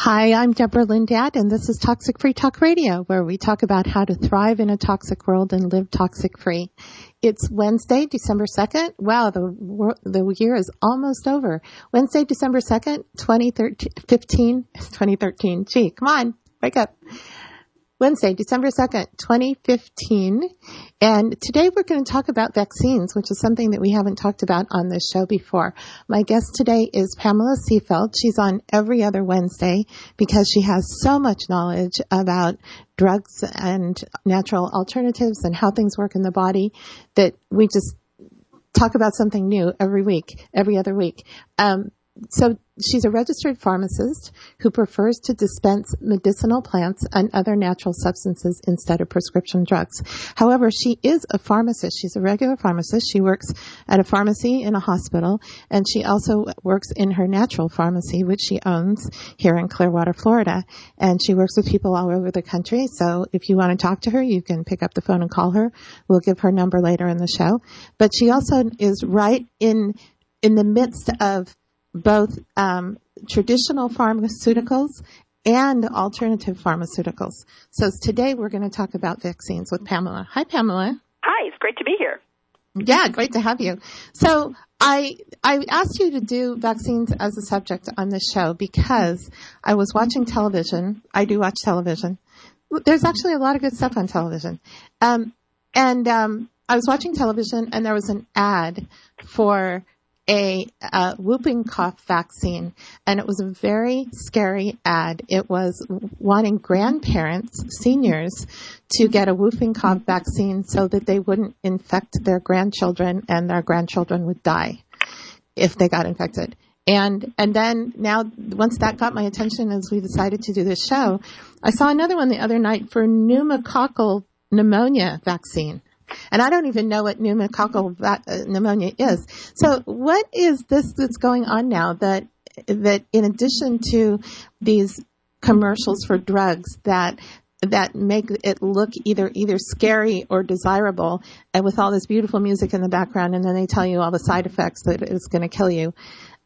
Hi, I'm Deborah Lindat, and this is Toxic Free Talk Radio, where we talk about how to thrive in a toxic world and live toxic free. It's Wednesday, December 2nd. Wow, the year is almost over. Wednesday, December 2nd, 2013. Gee, come on, wake up. Wednesday, December 2nd, 2015. And today we're going to talk about vaccines, which is something that we haven't talked about on this show before. My guest today is Pamela Seefeld. She's on every other Wednesday because she has so much knowledge about drugs and natural alternatives and how things work in the body that we just talk about something new every other week. So she's a registered pharmacist who prefers to dispense medicinal plants and other natural substances instead of prescription drugs. However, she is a pharmacist. She's a regular pharmacist. She works at a pharmacy in a hospital, and she also works in her natural pharmacy, which she owns here in Clearwater, Florida. And she works with people all over the country. So if you want to talk to her, you can pick up the phone and call her. We'll give her number later in the show. But she also is right in the midst of both traditional pharmaceuticals and alternative pharmaceuticals. So today we're going to talk about vaccines with Pamela. Hi, Pamela. Hi, it's great to be here. Yeah, great to have you. So I asked you to do vaccines as a subject on this show because I was watching television. I do watch television. There's actually a lot of good stuff on television. I was watching television and there was an ad for a whooping cough vaccine, and it was a very scary ad. It was wanting grandparents, seniors, to get a whooping cough vaccine so that they wouldn't infect their grandchildren and their grandchildren would die if they got infected. And then now, once that got my attention as we decided to do this show, I saw another one the other night for pneumococcal pneumonia vaccine. And I don't even know what pneumococcal pneumonia is. So what is this that's going on now that in addition to these commercials for drugs that make it look either scary or desirable, and with all this beautiful music in the background, and then they tell you all the side effects that it's going to kill you.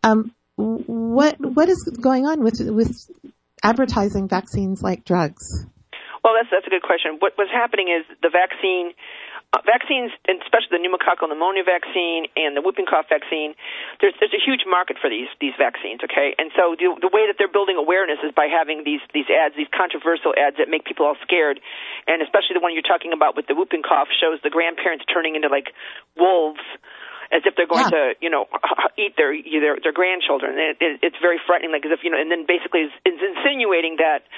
What is going on with advertising vaccines like drugs? Well, that's a good question. What's happening is the vaccines, and especially the pneumococcal pneumonia vaccine and the whooping cough vaccine, there's a huge market for these vaccines, okay? And so the way that they're building awareness is by having these ads, these controversial ads that make people all scared, and especially the one you're talking about with the whooping cough shows the grandparents turning into like wolves as if they're going to, eat their grandchildren. It's very frightening, like as if, and then basically it's insinuating that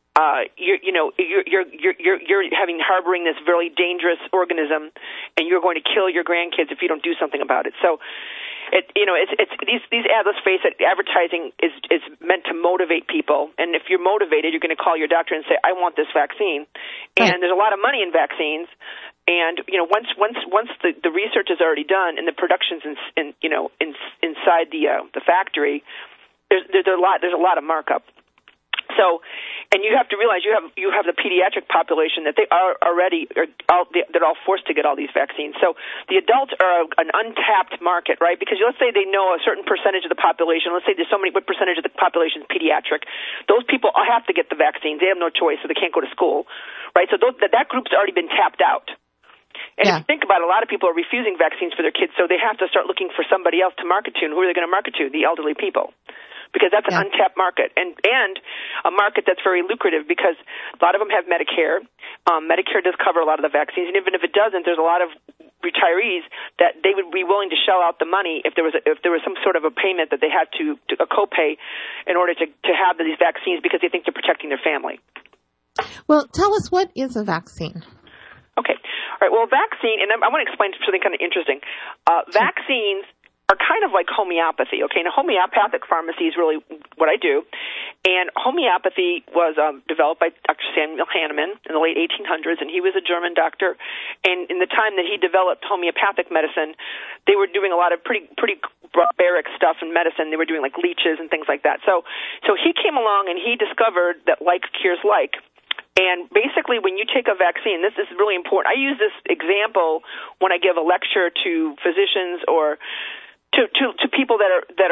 you're harboring this very dangerous organism, and you're going to kill your grandkids if you don't do something about it. So, it's these ads. Let's face it, advertising is meant to motivate people, and if you're motivated, you're going to call your doctor and say, "I want this vaccine." Right. And there's a lot of money in vaccines. And once the research is already done and the production's inside the factory, there's a lot of markup. So, and you have to realize you have the pediatric population that they are already they're all forced to get all these vaccines. So the adults are an untapped market, right? Because let's say they know a certain percentage of the population. Let's say there's what percentage of the population is pediatric. Those people have to get the vaccines. They have no choice, so they can't go to school, right? So that group's already been tapped out. And if you think about it, a lot of people are refusing vaccines for their kids, so they have to start looking for somebody else to market to. And who are they going to market to? The elderly people. Because that's an untapped market, and a market that's very lucrative because a lot of them have Medicare. Medicare does cover a lot of the vaccines, and even if it doesn't, there's a lot of retirees that they would be willing to shell out the money if there was some sort of a payment that they had to a copay in order to have these vaccines because they think they're protecting their family. Well, tell us, what is a vaccine? Okay. All right. Well, vaccine, and I want to explain something kind of interesting. Vaccines are kind of like homeopathy, okay? Now, homeopathic pharmacy is really what I do, and homeopathy was developed by Dr. Samuel Hahnemann in the late 1800s, and he was a German doctor, and in the time that he developed homeopathic medicine, they were doing a lot of pretty barbaric stuff in medicine. They were doing like leeches and things like that. So he came along and he discovered that like cures like. And basically, when you take a vaccine, this is really important. I use this example when I give a lecture to physicians or to people that are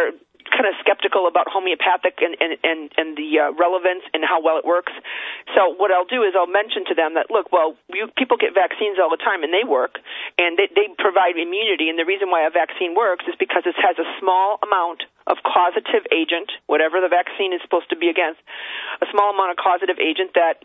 kind of skeptical about homeopathic and the relevance and how well it works. So what I'll do is I'll mention to them that, look, well, people get vaccines all the time, and they work, and they provide immunity. And the reason why a vaccine works is because it has a small amount of causative agent, whatever the vaccine is supposed to be against, a small amount of causative agent that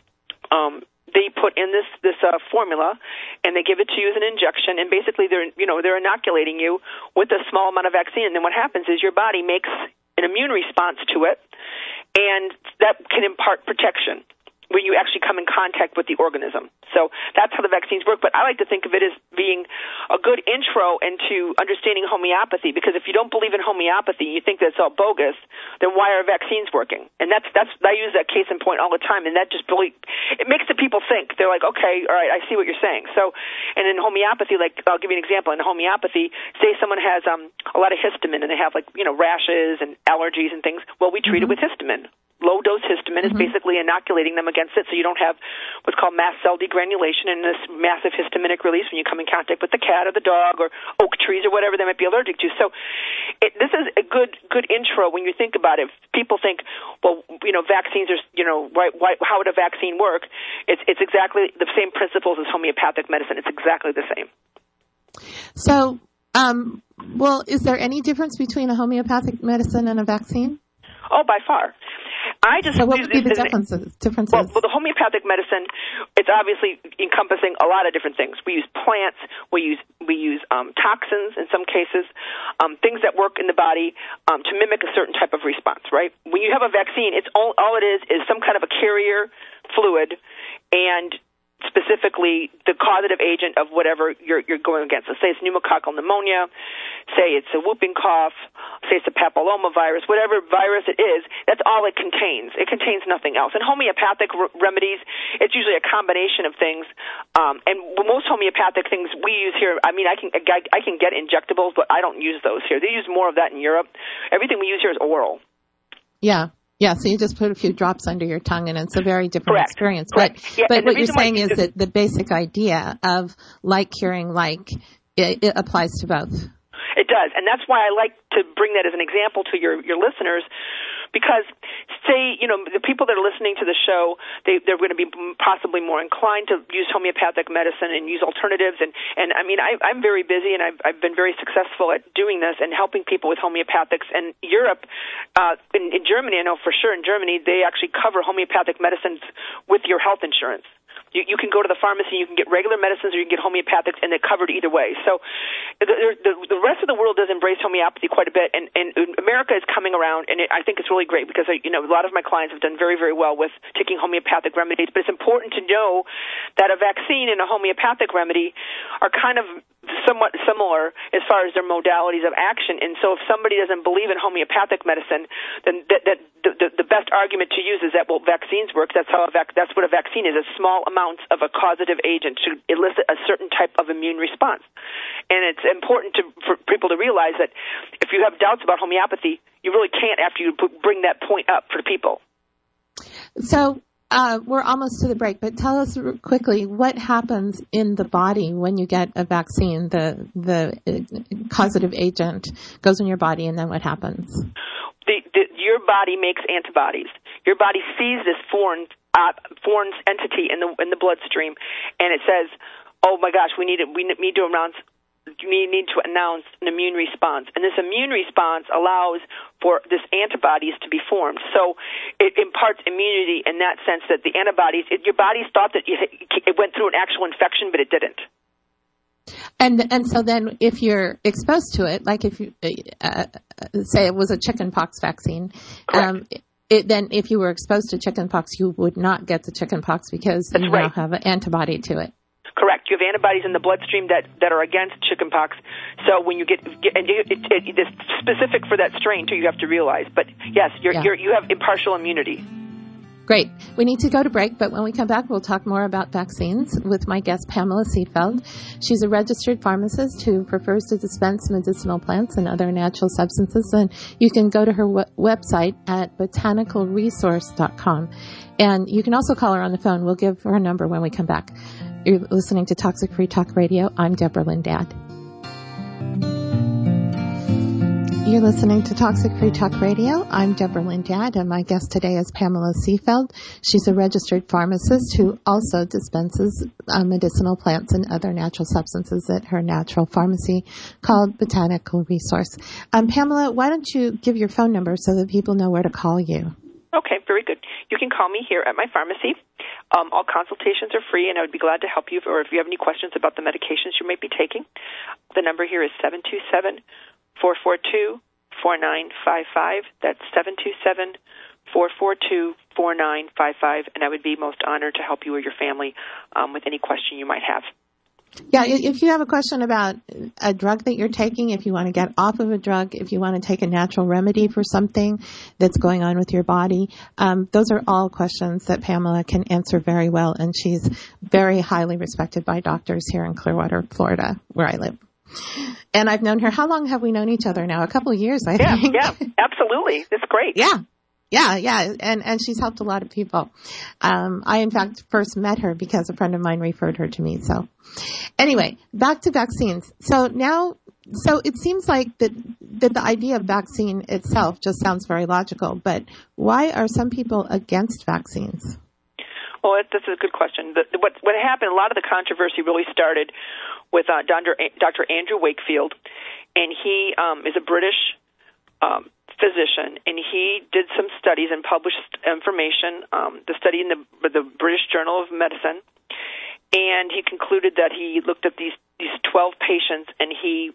they put in this formula, and they give it to you as an injection, and basically they're inoculating you with a small amount of vaccine. And then what happens is your body makes an immune response to it, and that can impart protection when you actually come in contact with the organism. So that's how the vaccines work. But I like to think of it as being a good intro into understanding homeopathy, because if you don't believe in homeopathy, you think that it's all bogus, then why are vaccines working? And that's I use that case in point all the time, and that just really, it makes the people think. They're like, okay, all right, I see what you're saying. So, and in homeopathy, like, I'll give you an example. In homeopathy, say someone has a lot of histamine, and they have rashes and allergies and things. Well, we treat it with histamine. Low-dose histamine is basically inoculating them against it, so you don't have what's called mast cell degranulation and this massive histaminic release when you come in contact with the cat or the dog or oak trees or whatever they might be allergic to. So this is a good intro when you think about it. If people think, well, vaccines are, how would a vaccine work? It's exactly the same principles as homeopathic medicine. It's exactly the same. So, is there any difference between a homeopathic medicine and a vaccine? Oh, by far. So what would be the differences? Well, the homeopathic medicine, it's obviously encompassing a lot of different things. We use plants, we use toxins in some cases, things that work in the body to mimic a certain type of response, right? When you have a vaccine, it's all it is some kind of a carrier fluid, and specifically the causative agent of whatever you're going against. So say it's pneumococcal pneumonia, say it's a whooping cough, say it's a papillomavirus, whatever virus it is, that's all it contains. It contains nothing else. And homeopathic remedies, it's usually a combination of things. And most homeopathic things we use here, I can get injectables, but I don't use those here. They use more of that in Europe. Everything we use here is oral. Yeah. Yeah, so you just put a few drops under your tongue, and it's a very different experience. Correct. But what you're saying is that the basic idea of like curing like, it applies to both. It does, and that's why I like to bring that as an example to your listeners, because say, the people that are listening to the show, they're going to be possibly more inclined to use homeopathic medicine and use alternatives. And I'm very busy, and I've been very successful at doing this and helping people with homeopathics. And Europe, in Germany, I know for sure in Germany, they actually cover homeopathic medicines with your health insurance. You can go to the pharmacy, you can get regular medicines, or you can get homeopathics, and they're covered either way. So the rest of the world does embrace homeopathy quite a bit, and America is coming around, and I think it's really great because, a lot of my clients have done very, very well with taking homeopathic remedies. But it's important to know that a vaccine and a homeopathic remedy are kind of somewhat similar as far as their modalities of action. And so if somebody doesn't believe in homeopathic medicine, then the best argument to use is that, well, vaccines work. That's what a vaccine is, a small amounts of a causative agent to elicit a certain type of immune response. And it's important for people to realize that if you have doubts about homeopathy, you really can't after you bring that point up for the people. So we're almost to the break, but tell us quickly what happens in the body when you get a vaccine. The causative agent goes in your body, and then what happens? Your body makes antibodies. Your body sees this foreign entity in the bloodstream, and it says, "Oh my gosh, we need to announce an immune response." And this immune response allows for this antibodies to be formed. So it imparts immunity in that sense that the antibodies, your body's thought that it went through an actual infection, but it didn't. And so then if you're exposed to it, like if you say it was a chickenpox vaccine, then if you were exposed to chickenpox, you would not get the chickenpox because you now have an antibody to it. Correct. You have antibodies in the bloodstream that are against chickenpox. So when you it's specific for that strain too, you have to realize. But yes, you have impartial immunity. Great. We need to go to break, but when we come back, we'll talk more about vaccines with my guest, Pamela Seefeld. She's a registered pharmacist who prefers to dispense medicinal plants and other natural substances. And you can go to her website at botanicalresource.com. And you can also call her on the phone. We'll give her number when we come back. You're listening to Toxic Free Talk Radio. I'm Deborah Lindad. You're listening to Toxic Free Talk Radio. I'm Deborah Lindad, and my guest today is Pamela Seefeld. She's a registered pharmacist who also dispenses medicinal plants and other natural substances at her natural pharmacy called Botanical Resource. Pamela, why don't you give your phone number so that people know where to call you? Okay, very good. You can call me here at my pharmacy. All consultations are free, and I would be glad to help you, or if you have any questions about the medications you might be taking. The number here is 727-442-4955. That's 727-442-4955, and I would be most honored to help you or your family with any question you might have. Yeah, if you have a question about a drug that you're taking, if you want to get off of a drug, if you want to take a natural remedy for something that's going on with your body, those are all questions that Pamela can answer very well, and she's very highly respected by doctors here in Clearwater, Florida, where I live. And I've known her. How long have we known each other now? A couple of years, I think. Yeah, absolutely. That's great. Yeah. And she's helped a lot of people. I, in fact, first met her because a friend of mine referred her to me. So anyway, back to vaccines. So it seems like that the idea of vaccine itself just sounds very logical. But why are some people against vaccines? Well, that's a good question. What happened, a lot of the controversy really started with Dr. Andrew Wakefield, and he is a British physician, and he did some studies and published information, the study in the British Journal of Medicine, and he concluded that he looked at these 12 patients, and his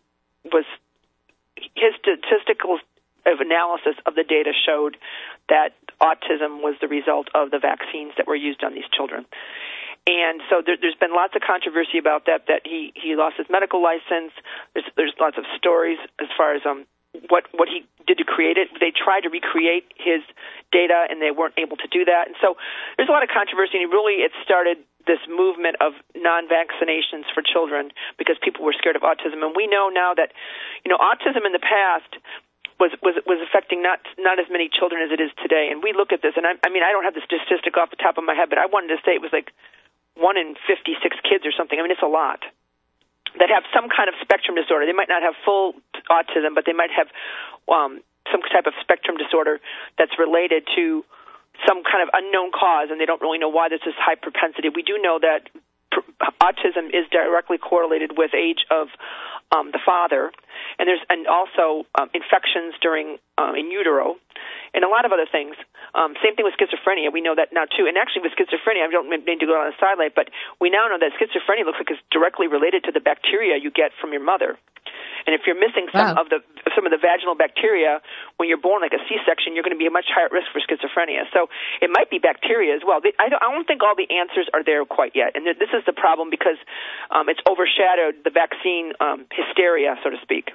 statistical analysis of the data showed that autism was the result of the vaccines that were used on these children. And so there's been lots of controversy about that he lost his medical license. There's lots of stories as far as what he did to create it. They tried to recreate his data, and they weren't able to do that. And so there's a lot of controversy, and it started this movement of non-vaccinations for children because people were scared of autism. And we know now that, autism in the past was affecting not as many children as it is today. And we look at this, and I don't have the statistic off the top of my head, but I wanted to say it was like 1 in 56 kids or something. I mean, it's a lot that have some kind of spectrum disorder. They might not have full autism, but they might have some type of spectrum disorder that's related to some kind of unknown cause, and they don't really know why there's this high propensity. We do know that autism is directly correlated with age of the father, and also infections during in utero, and a lot of other things. Same thing with schizophrenia. We know that now too. And actually with schizophrenia, I don't mean to go on a sidelight, but we now know that schizophrenia looks like it's directly related to the bacteria you get from your mother. And if you're missing some of the vaginal bacteria when you're born, like a C-section, you're going to be a much higher risk for schizophrenia. So it might be bacteria as well. I don't think all the answers are there quite yet. And this is the problem because it's overshadowed the vaccine hysteria, so to speak.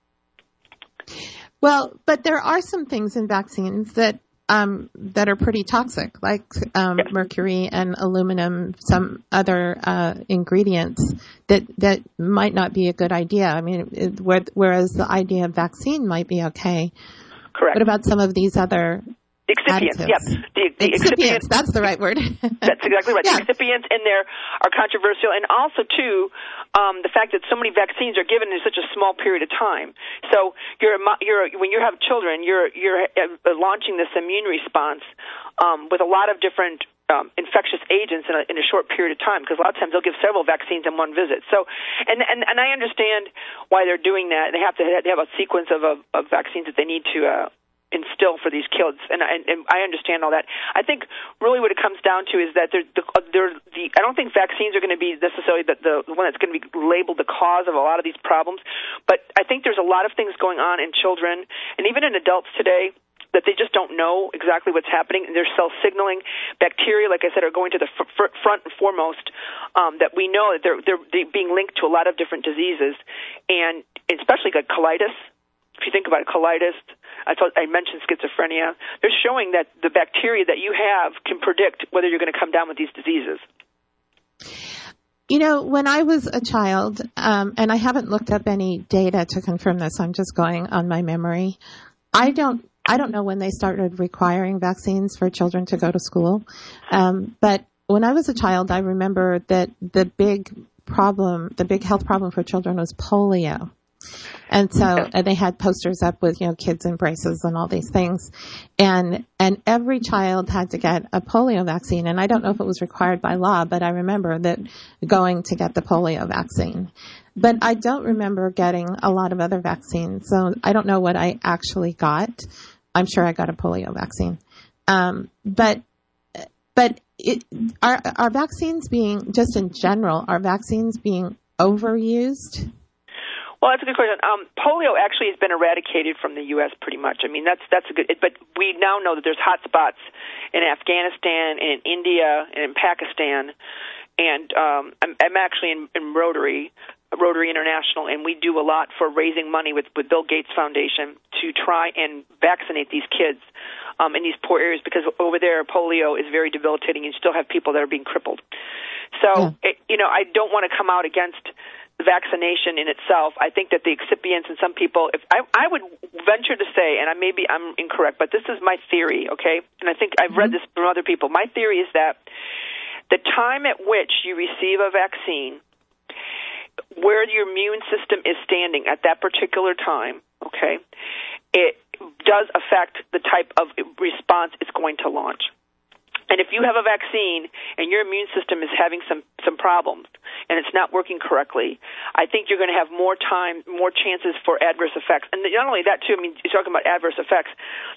Well, but there are some things in vaccines that are pretty toxic, like mercury and aluminum, some other ingredients that might not be a good idea. I mean, whereas the idea of vaccine might be okay. Correct. What about some of these other excipients? Yep. The excipients, that's the right word. That's exactly right. Yeah. The excipients in there are controversial, and also, too, the fact that so many vaccines are given in such a small period of time. So when you have children, you're launching this immune response with a lot of different infectious agents in a short period of time, because a lot of times they'll give several vaccines in one visit. So, and I understand why they're doing that. They have a sequence of vaccines that they need to instill for these kids, and I understand all that. I think really what it comes down to is that I don't think vaccines are going to be necessarily the one that's going to be labeled the cause of a lot of these problems, but I think there's a lot of things going on in children and even in adults today that they just don't know exactly what's happening. They're self-signaling. Bacteria, like I said, are going to the front and foremost, that we know that they're being linked to a lot of different diseases, and especially like colitis. If you think about it, colitis, I mentioned schizophrenia. They're showing that the bacteria that you have can predict whether you're going to come down with these diseases. When I was a child, and I haven't looked up any data to confirm this, I'm just going on my memory. I don't know when they started requiring vaccines for children to go to school. But when I was a child, I remember that the big health problem for children was polio. And so they had posters up with, kids in braces and all these things. And every child had to get a polio vaccine. And I don't know if it was required by law, but I remember that going to get the polio vaccine. But I don't remember getting a lot of other vaccines. So I don't know what I actually got. I'm sure I got a polio vaccine. But are vaccines being, just in general, are vaccines being overused? Well, that's a good question. Polio actually has been eradicated from the U.S. pretty much. I mean, that's a good. But we now know that there's hot spots in Afghanistan, and in India, and in Pakistan. And I'm actually in Rotary International, and we do a lot for raising money with Bill Gates Foundation to try and vaccinate these kids in these poor areas, because over there polio is very debilitating. You still have people that are being crippled. So, I don't want to come out against the vaccination in itself. I think that the excipients and some people, if I would venture to say, and maybe I'm incorrect, but this is my theory, okay? And I think I've read this from other people. My theory is that the time at which you receive a vaccine, where your immune system is standing at that particular time, okay, it does affect the type of response it's going to launch. And if you have a vaccine and your immune system is having some problems and it's not working correctly, I think you're going to have more chances for adverse effects. And not only that, too, I mean, you're talking about adverse effects.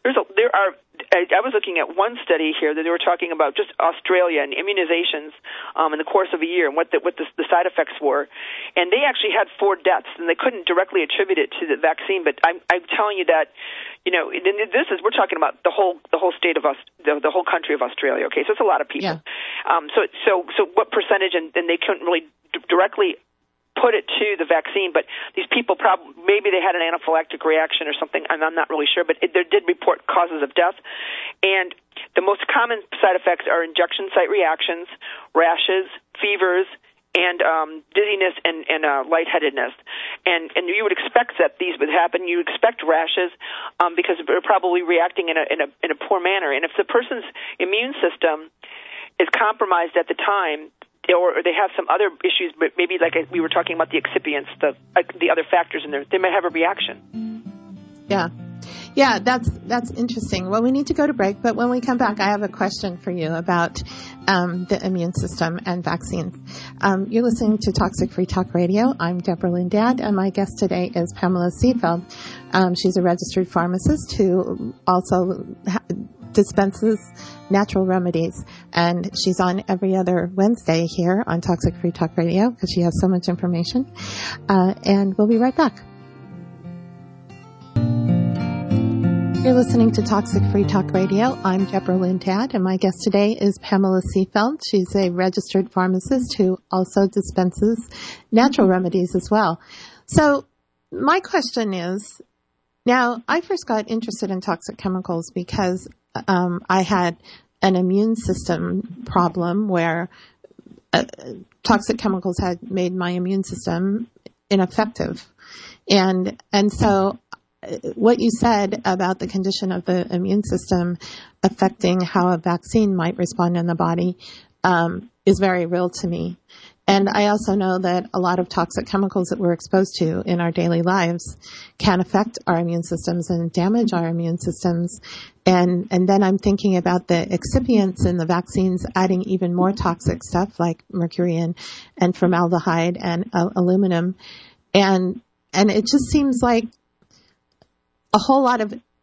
I was looking at one study here that they were talking about just Australia and immunizations in the course of a year and what the side effects were. And they actually had 4 deaths, and they couldn't directly attribute it to the vaccine. But I'm telling you that, we're talking about the whole state of the whole country of Australia. Okay, so it's a lot of people. Yeah. So what percentage? And they couldn't really directly put it to the vaccine, but these people maybe they had an anaphylactic reaction or something, and I'm not really sure, but they did report causes of death. And the most common side effects are injection site reactions, rashes, fevers, and dizziness and lightheadedness. And you would expect that these would happen. You expect rashes because they're probably reacting in a poor manner. And if the person's immune system is compromised at the time, or they have some other issues, but maybe like we were talking about the excipients, the other factors in there, they might have a reaction. Yeah, that's interesting. Well, we need to go to break, but when we come back, I have a question for you about the immune system and vaccines. You're listening to Toxic Free Talk Radio. I'm Deborah Lindad, and my guest today is Pamela Seefeld. She's a registered pharmacist who also dispenses natural remedies, and she's on every other Wednesday here on Toxic Free Talk Radio because she has so much information. And we'll be right back. You're listening to Toxic Free Talk Radio. I'm Deborah Lindad, and my guest today is Pamela Seefeld. She's a registered pharmacist who also dispenses natural remedies as well. So my question is, now I first got interested in toxic chemicals because I had an immune system problem where toxic chemicals had made my immune system ineffective. And so what you said about the condition of the immune system affecting how a vaccine might respond in the body is very real to me. And I also know that a lot of toxic chemicals that we're exposed to in our daily lives can affect our immune systems and damage our immune systems. And then I'm thinking about the excipients in the vaccines adding even more toxic stuff like mercury and formaldehyde and aluminum. And it just seems like a whole lot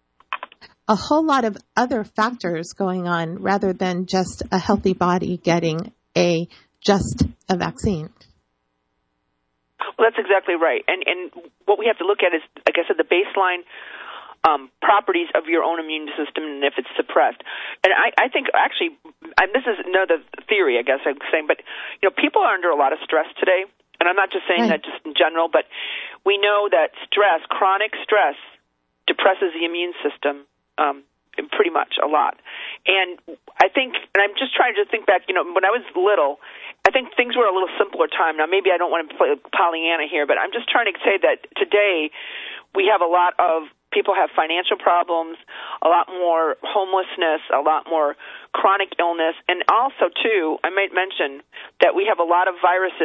of other factors going on rather than just a healthy body getting just a vaccine. Well, that's exactly right. And what we have to look at is, like I said, the baseline properties of your own immune system and if it's suppressed. And I think actually, this is another theory, I guess I'm saying, but people are under a lot of stress today. And I'm not just saying that just in general, but we know that stress, chronic stress, depresses the immune system pretty much a lot. And I think, and I'm just trying to think back, when I was little, I think things were a little simpler time. Now, maybe I don't want to play Pollyanna here, but I'm just trying to say that today we have a lot of people have financial problems, a lot more homelessness, a lot more chronic illness, and also, too, I might mention that we have a lot of viruses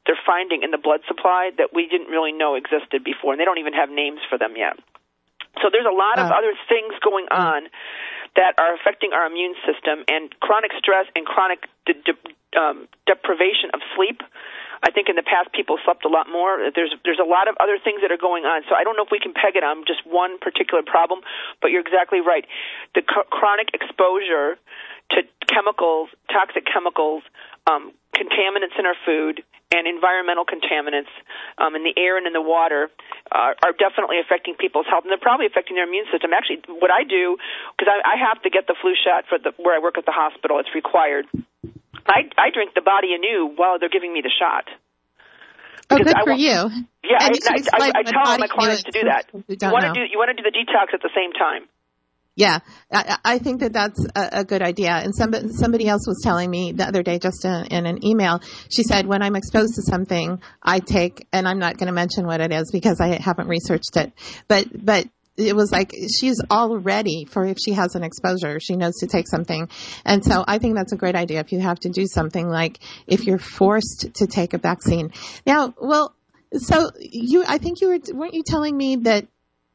they're finding in the blood supply that we didn't really know existed before, and they don't even have names for them yet. So there's a lot of other things going on that are affecting our immune system, and chronic stress and chronic deprivation of sleep. I think in the past people slept a lot more. There's a lot of other things that are going on. So I don't know if we can peg it on just one particular problem, but you're exactly right. The chronic exposure to chemicals, toxic chemicals, contaminants in our food, and environmental contaminants in the air and in the water are definitely affecting people's health, and they're probably affecting their immune system. Actually, what I do, because I have to get the flu shot where I work at the hospital, it's required. I drink the body anew while they're giving me the shot. Oh, good for you. Yeah, I tell all my clients to do that. You want to do the detox at the same time. Yeah, I think that's a good idea. And somebody else was telling me the other day, just in an email, she said, when I'm exposed to something, I take, and I'm not going to mention what it is because I haven't researched it, but it was like she's all ready for if she has an exposure, she knows to take something. And so I think that's a great idea if you have to do something, like if you're forced to take a vaccine. Now, well, so weren't you telling me that,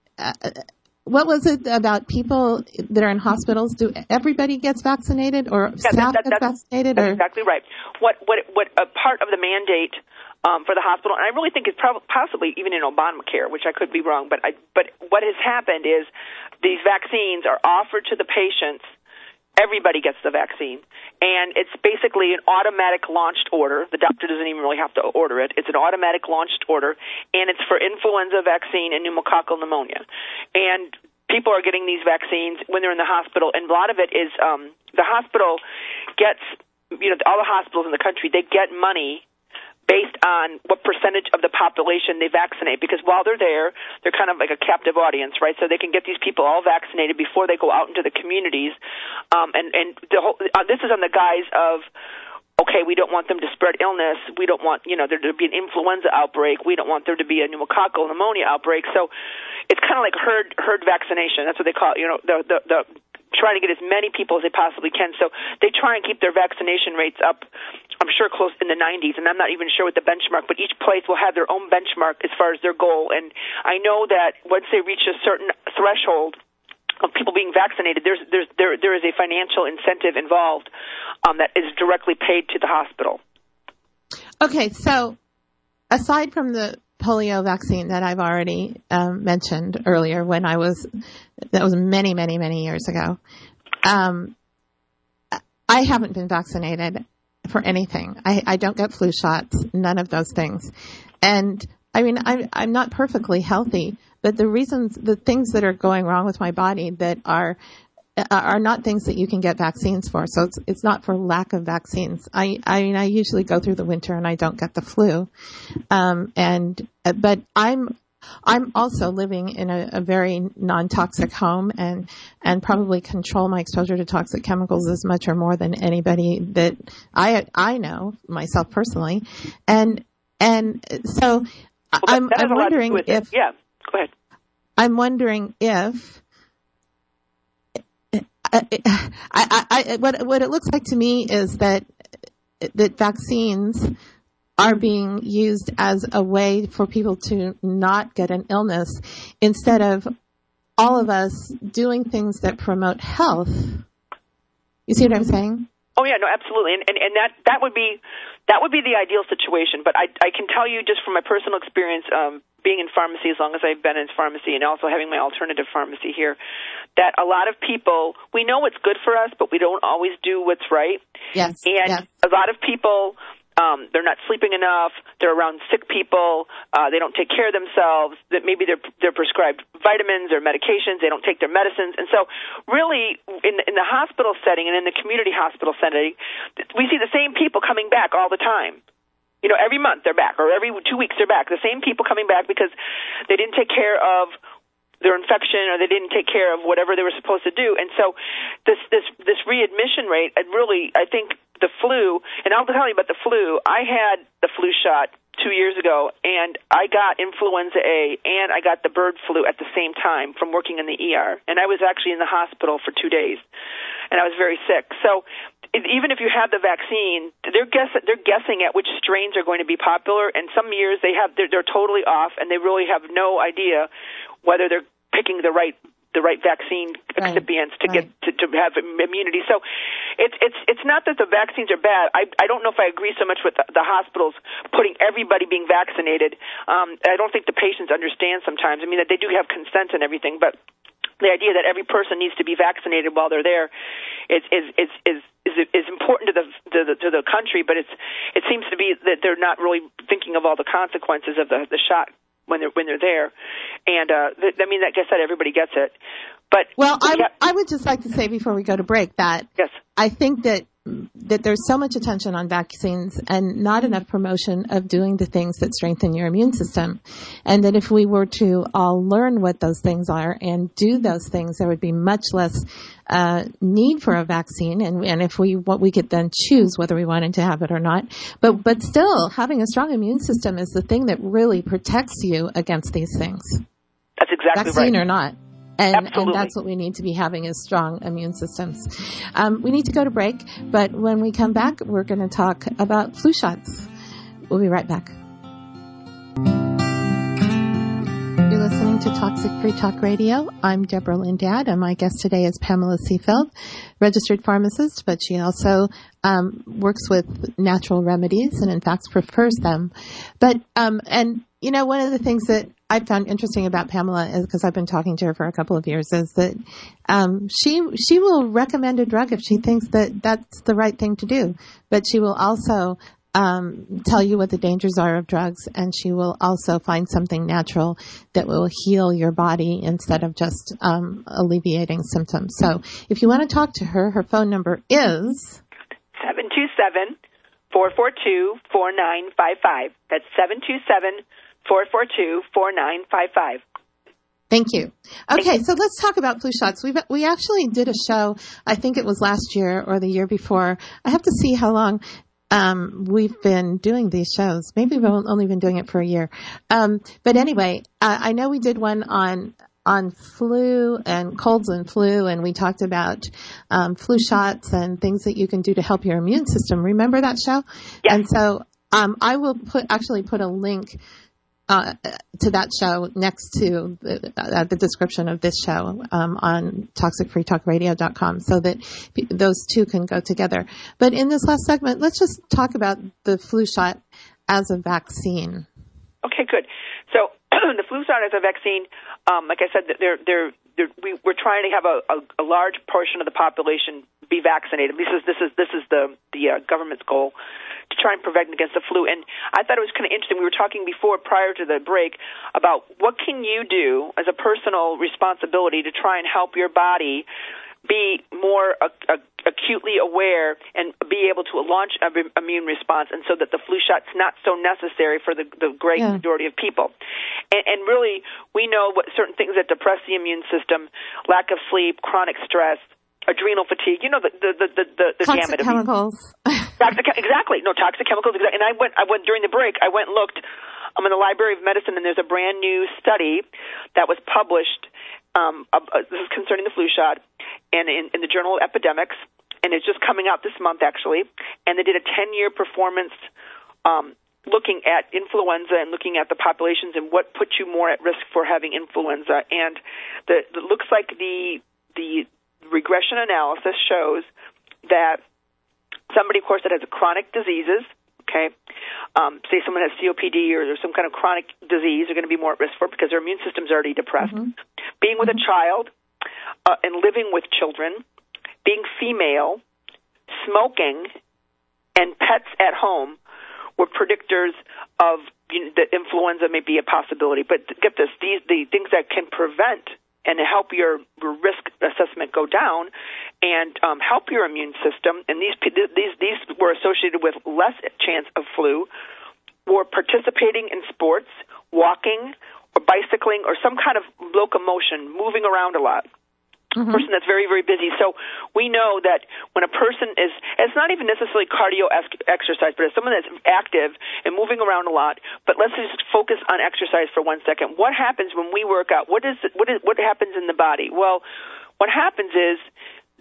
what was it about people that are in hospitals? Do everybody gets vaccinated, or staff gets vaccinated? That's exactly right. What a part of the mandate for the hospital, and I really think it's possibly even in Obamacare, which I could be wrong, but what has happened is these vaccines are offered to the patients. Everybody gets the vaccine, and it's basically an automatic launched order. The doctor doesn't even really have to order it. It's an automatic launched order, and it's for influenza vaccine and pneumococcal pneumonia. And people are getting these vaccines when they're in the hospital, and a lot of it is the hospital gets, all the hospitals in the country, they get money based on what percentage of the population they vaccinate, because while they're there, they're kind of like a captive audience, right? So they can get these people all vaccinated before they go out into the communities, and this is on the guise of, okay, we don't want them to spread illness. We don't want, there to be an influenza outbreak. We don't want there to be a pneumococcal pneumonia outbreak. So it's kind of like herd vaccination. That's what they call it, the trying to get as many people as they possibly can. So they try and keep their vaccination rates up, I'm sure close in the 90s, and I'm not even sure what the benchmark, but each place will have their own benchmark as far as their goal. And I know that once they reach a certain threshold of people being vaccinated, there is a financial incentive involved that is directly paid to the hospital. Okay, so aside from the polio vaccine that I've already mentioned earlier, that was many, many, many years ago, I haven't been vaccinated for anything. I don't get flu shots, none of those things. And I mean, I'm not perfectly healthy, but the things that are going wrong with my body that are not things that you can get vaccines for. So it's not for lack of vaccines. I mean, I usually go through the winter and I don't get the flu. But I'm also living in a very non-toxic home and probably control my exposure to toxic chemicals as much or more than anybody that I know myself personally. And so I'm wondering if, yeah, go ahead. I'm wondering if, what it looks like to me is that vaccines are being used as a way for people to not get an illness instead of all of us doing things that promote health. You see what I'm saying? Oh yeah, no, absolutely, and that would be the ideal situation. But I can tell you just from my personal experience, being in pharmacy as long as I've been in pharmacy, and also having my alternative pharmacy here, that a lot of people, we know what's good for us, but we don't always do what's right. Yes. And yes. A lot of people, they're not sleeping enough. They're around sick people. They don't take care of themselves. That maybe they're prescribed vitamins or medications. They don't take their medicines. And so, really, in the hospital setting and in the community hospital setting, we see the same people coming back all the time. Every month they're back, or every 2 weeks they're back. The same people coming back because they didn't take care of their infection, or they didn't take care of whatever they were supposed to do. And so this readmission rate, I think the flu, and I'll tell you about the flu. I had the flu shot 2 years ago, and I got influenza A, and I got the bird flu at the same time from working in the ER. And I was actually in the hospital for 2 days. and I was very sick. So even if you have the vaccine, they're guessing at which strains are going to be popular, and some years they're totally off, and they really have no idea whether they're picking the right vaccine excipients to get to have immunity. So it's not that the vaccines are bad. I don't know if I agree so much with the hospitals putting everybody being vaccinated. I don't think the patients understand sometimes. I mean, that they do have consent and everything, but the idea that every person needs to be vaccinated while they're there is important to the country, but it seems to be that they're not really thinking of all the consequences of the shot when they're there, and I mean, like I said, everybody gets it. But I would just like to say before we go to break that yes. I think that there's so much attention on vaccines and not enough promotion of doing the things that strengthen your immune system, and that if we were to all learn what those things are and do those things, there would be much less need for a vaccine, and if we could then choose whether we wanted to have it or not. But still, having a strong immune system is the thing that really protects you against these things. That's exactly right. Vaccine or not. And Absolutely. that's what we need to be having is strong immune systems. We need to go to break, but when we come back, we're going to talk about flu shots. We'll be right back. You're listening to Toxic Free Talk Radio. I'm Deborah Lindad, and my guest today is Pamela Seefeld, registered pharmacist, but she also works with natural remedies and, in fact, prefers them. But, and, you know, one of the things that I found interesting about Pamela is, because I've been talking to her for a couple of years, is that she will recommend a drug if she thinks that that's the right thing to do. But she will also tell you what the dangers are of drugs, and she will also find something natural that will heal your body instead of just alleviating symptoms. So if you want to talk to her, her phone number is 727-442-4955. That's 727-442-4955. Thank you. Okay, so let's talk about flu shots. We actually did a show, I think it was last year or the year before. I have to see how long we've been doing these shows. Maybe we've only been doing it for a year. But anyway, I know we did one on flu and colds and flu, and we talked about flu shots and things that you can do to help your immune system. Remember that show? Yes. And so I will put a link to that show next to the description of this show on toxicfreetalkradio.com, so that those two can go together. But in this last segment, let's just talk about the flu shot as a vaccine. Okay, good. So the flu shot as a vaccine, like I said, we're trying to have a large portion of the population be vaccinated. This is the government's goal, to try and prevent against the flu. And I thought it was kind of interesting. We were talking before, prior to the break, about what can you do as a personal responsibility to try and help your body be more acutely aware and be able to launch an immune response, and so that the flu shot's not so necessary for the great majority of people. And really, we know what certain things that depress the immune system: lack of sleep, chronic stress, adrenal fatigue. You know, the toxic gamut of chemicals. Exactly. No, toxic chemicals. Exactly. And I went during the break. I went and looked. I'm in the Library of Medicine, and there's a brand new study that was published. This is concerning the flu shot, and in the Journal of Epidemics, and it's just coming out this month actually. And they did a 10-year performance looking at influenza and looking at the populations and what put you more at risk for having influenza. And it looks like the regression analysis shows that somebody, of course, that has chronic diseases, okay, say someone has COPD or there's some kind of chronic disease, they're going to be more at risk for it because their immune system's already depressed. Mm-hmm. Being with a child and living with children, being female, smoking, and pets at home were predictors of that influenza may be a possibility. But get this, the things that can prevent and help your risk assessment go down and help your immune system, and these were associated with less chance of flu, were participating in sports, walking, or bicycling, or some kind of locomotion, moving around a lot. Mm-hmm. A person that's very, very busy. So we know that when a person it's not even necessarily cardio exercise, but it's someone that's active and moving around a lot. But let's just focus on exercise for 1 second. What happens when we work out? What happens in the body? Well, what happens is these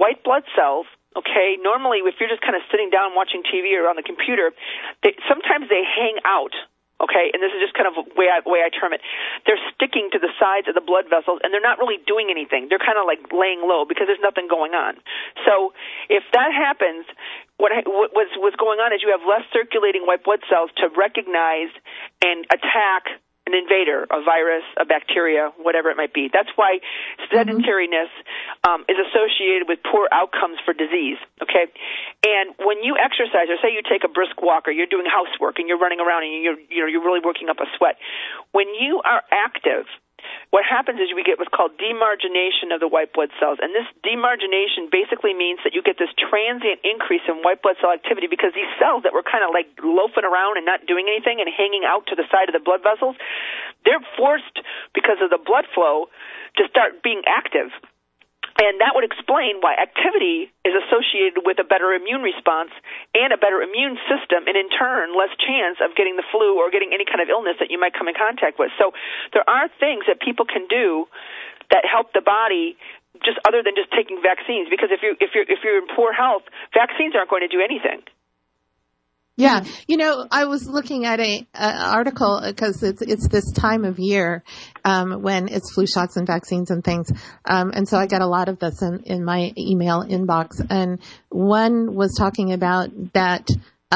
white blood cells, okay, normally if you're just kind of sitting down watching TV or on the computer, sometimes they hang out. Okay, and this is just kind of the way I term it. They're sticking to the sides of the blood vessels, and they're not really doing anything. They're kind of like laying low because there's nothing going on. So if that happens, what's going on is you have less circulating white blood cells to recognize and attack an invader, a virus, a bacteria, whatever it might be. That's why sedentariness is associated with poor outcomes for disease, okay? And when you exercise, or say you take a brisk walk, or you're doing housework and you're running around and you're really working up a sweat, when you are active, what happens is we get what's called demargination of the white blood cells. And this demargination basically means that you get this transient increase in white blood cell activity because these cells that were kind of like loafing around and not doing anything and hanging out to the side of the blood vessels, they're forced because of the blood flow to start being active. And that would explain why activity is associated with a better immune response and a better immune system, and in turn, less chance of getting the flu or getting any kind of illness that you might come in contact with. So there are things that people can do that help the body, just other than just taking vaccines. Because if you're in poor health, vaccines aren't going to do anything. Yeah. I was looking at an article because it's this time of year, when it's flu shots and vaccines and things. And so I get a lot of this in my email inbox. And one was talking about that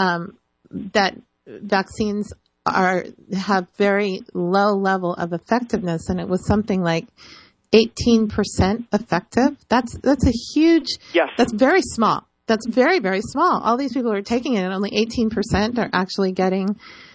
vaccines have very low level of effectiveness. And it was something like 18% effective. That's a huge, yes. That's very small. That's very, very small. All these people are taking it, and only 18% are actually getting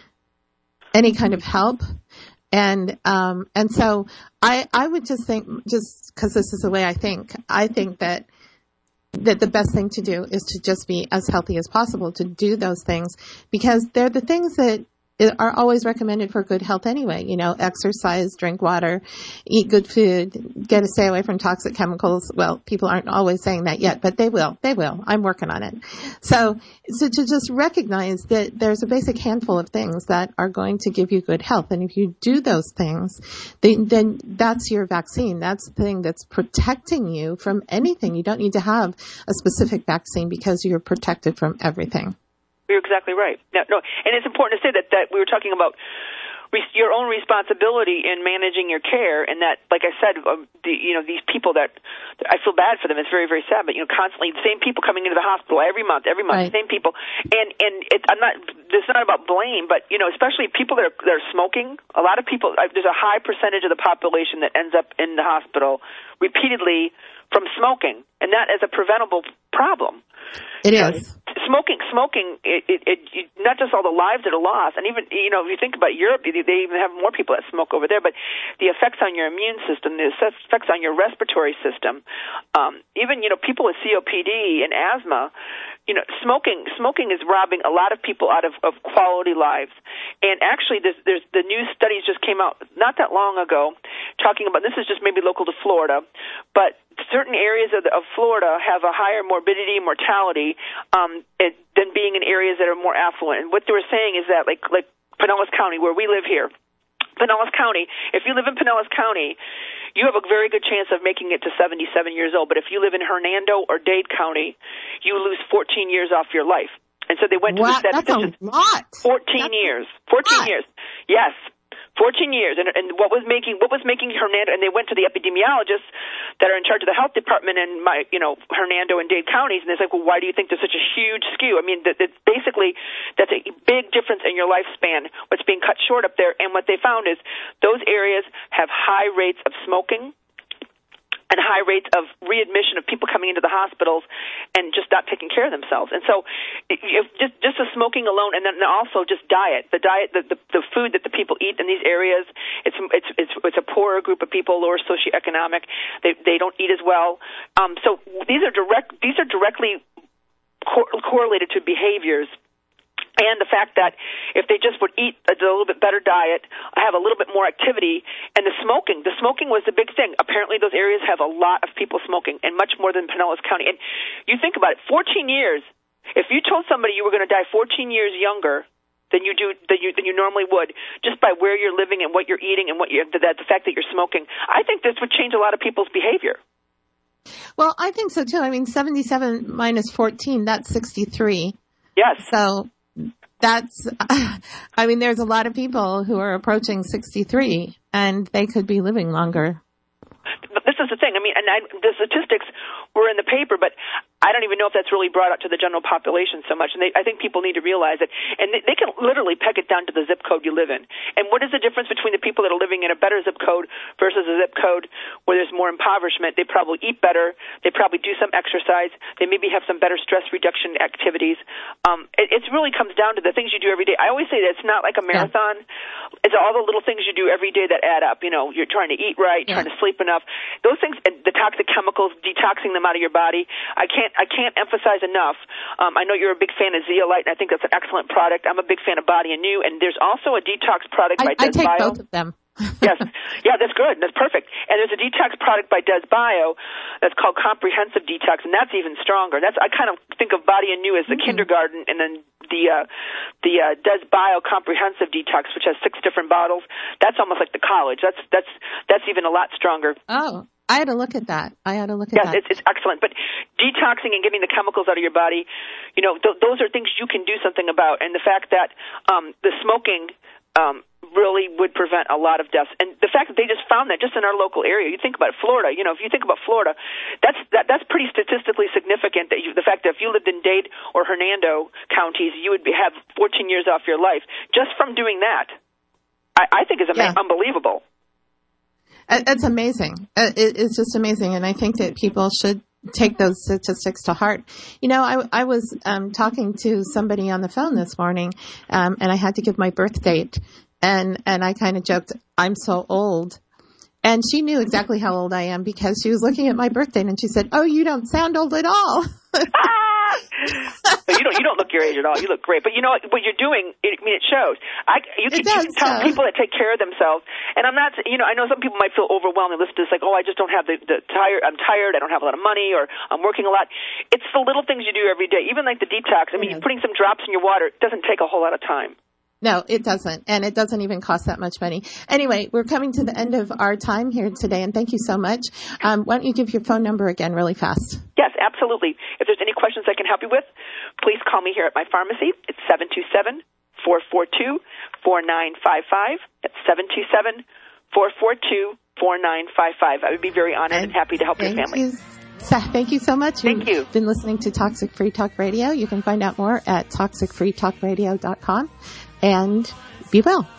any kind of help. And so I would just think, just because this is the way I think that the best thing to do is to just be as healthy as possible, to do those things, because they're the things that are always recommended for good health anyway. Exercise, drink water, eat good food, stay away from toxic chemicals. Well, people aren't always saying that yet, but they will. I'm working on it. So to just recognize that there's a basic handful of things that are going to give you good health. And if you do those things, then that's your vaccine. That's the thing that's protecting you from anything. You don't need to have a specific vaccine because you're protected from everything. You're exactly right. No, and it's important to say that we were talking about your own responsibility in managing your care, and that, like I said, these people that I feel bad for them. It's very, very sad, but constantly the same people coming into the hospital every month, right. The same people, and I'm not. This is not about blame, but especially people that are smoking. A lot of people. There's a high percentage of the population that ends up in the hospital repeatedly from smoking, and that is a preventable problem. It is. Smoking, it not just all the lives that are lost, and even, if you think about Europe, they even have more people that smoke over there, but the effects on your immune system, the effects on your respiratory system, even, people with COPD and asthma, smoking is robbing a lot of people out of quality lives. And actually, there's the new studies just came out not that long ago talking about, this is just maybe local to Florida, but certain areas of Florida have a higher morbidity and mortality than being in areas that are more affluent. And what they were saying is that, like Pinellas County, where we live here, Pinellas County, if you live in Pinellas County, you have a very good chance of making it to 77 years old. But if you live in Hernando or Dade County, you lose 14 years off your life. And so they went to the statisticians. That's a lot. 14 years. 14 years. Yes. 14 years, and what was making Hernando, and they went to the epidemiologists that are in charge of the health department in Hernando and Dade counties, and they're like, well, why do you think there's such a huge skew? I mean, that's a big difference in your lifespan, what's being cut short up there, and what they found is those areas have high rates of smoking and high rates of readmission of people coming into the hospitals and just not taking care of themselves. And so just the smoking alone, and then also just the food that the people eat in these areas, it's a poorer group of people, lower socioeconomic. They don't eat as well. So these are directly correlated to behaviors. And the fact that if they just would eat a little bit better diet, have a little bit more activity, and the smoking was the big thing. Apparently those areas have a lot of people smoking, and much more than Pinellas County. And you think about it, 14 years, if you told somebody you were going to die 14 years younger than you normally would, just by where you're living and what you're eating and the fact that you're smoking, I think this would change a lot of people's behavior. Well, I think so too. I mean, 77 minus 14, that's 63. Yes. So that's, I mean, there's a lot of people who are approaching 63 and they could be living longer. This is the thing. I mean, and the statistics were in the paper, but I don't even know if that's really brought out to the general population so much. And I think people need to realize it. And they can literally peg it down to the zip code you live in. And what is the difference between the people that are living in a better zip code versus a zip code where there's more impoverishment? They probably eat better. They probably do some exercise. They maybe have some better stress reduction activities. It really comes down to the things you do every day. I always say that it's not like a marathon. It's all the little things you do every day that add up. You know, you're trying to eat right, trying to sleep enough. Those things, the toxic chemicals, detoxing them out of your body. I can't emphasize enough. I know you're a big fan of Zeolite, and I think that's an excellent product. I'm a big fan of Body Anew, and there's also a detox product by Des Bio. I take both of them. Yes. Yeah, that's good. That's perfect. And there's a detox product by Des Bio that's called Comprehensive Detox, and that's even stronger. I kind of think of Body Anew as the kindergarten, and then the Des Bio Comprehensive Detox, which has 6 different bottles. That's almost like the college. That's even a lot stronger. Oh. I had to look at that. Yes, that. It's excellent. But detoxing and getting the chemicals out of your body, you know, those are things you can do something about. And the fact that the smoking really would prevent a lot of deaths. And the fact that they just found that just in our local area. You think about Florida. You know, if you think about Florida, that's pretty statistically significant. The fact that if you lived in Dade or Hernando counties, you would have 14 years off your life just from doing that. I think is unbelievable. It's amazing. It's just amazing. And I think that people should take those statistics to heart. You know, I was talking to somebody on the phone this morning, and I had to give my birth date. And I kind of joked, I'm so old. And she knew exactly how old I am because she was looking at my birth date and she said, oh, you don't sound old at all. You don't look your age at all. You look great. But you know what you're doing, it shows. You can tell people that take care of themselves. And I'm not, you know, I know some people might feel overwhelmed and listen to this like, oh, I just don't have I'm tired, I don't have a lot of money, or I'm working a lot. It's the little things you do every day, even like the detox. I mean, putting some drops in your water doesn't take a whole lot of time. No, it doesn't. And it doesn't even cost that much money. Anyway, we're coming to the end of our time here today, and thank you so much. Why don't you give your phone number again really fast? Yes, absolutely. If there's any questions I can help you with, please call me here at my pharmacy. It's 727-442-4955. That's 727-442-4955. I would be very honored and happy to help your family. Thank you so much. Thank you. You've been listening to Toxic Free Talk Radio. You can find out more at toxicfreetalkradio.com. And be well.